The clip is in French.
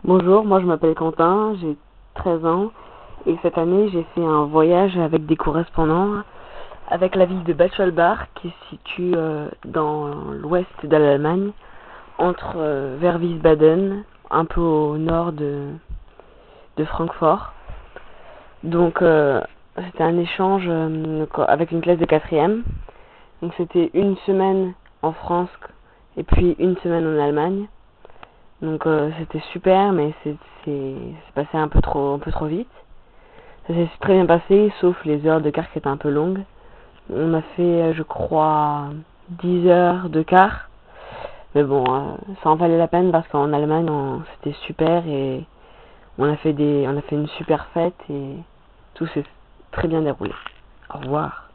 Bonjour, moi je m'appelle Quentin, j'ai 13 ans et cette année j'ai fait un voyage avec des correspondants avec la ville de Bad Schwalbach qui se situe dans l'ouest de l'Allemagne, entre vers Wiesbaden, un peu au nord de Francfort. Donc c'était un échange avec une classe de quatrième. Donc c'était une semaine en France et puis une semaine en Allemagne. Donc c'était super, mais c'est passé un peu trop vite. Ça s'est très bien passé, sauf les heures de car qui étaient un peu longues. On a fait, je crois, 10 heures de car. Mais bon, ça en valait la peine parce qu'en Allemagne, c'était super et on a fait une super fête et tout s'est très bien déroulé. Au revoir.